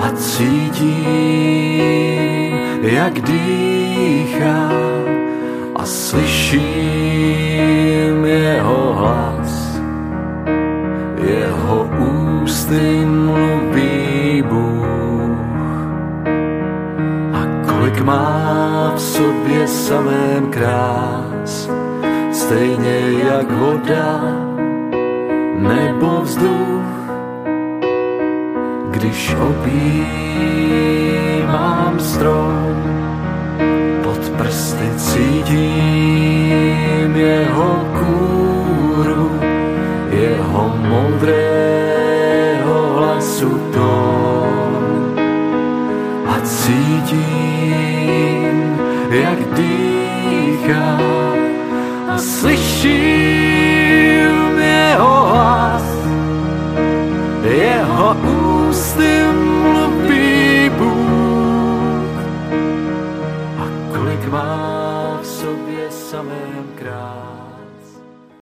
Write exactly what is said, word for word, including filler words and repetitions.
a cítím, jak dýchá a slyším jeho hlas. Jeho ústy mluví Bůh a kolik má v sobě samém krás, stejně jak voda nebo vzduch. Když objímám strom, pod prsty cítím jeho kůru, jeho moudrého hlasu tón. A cítím, jak dýchá a slyším jeho hlas. Jeho ústy mluví Bůh a kolik má v sobě samém krás.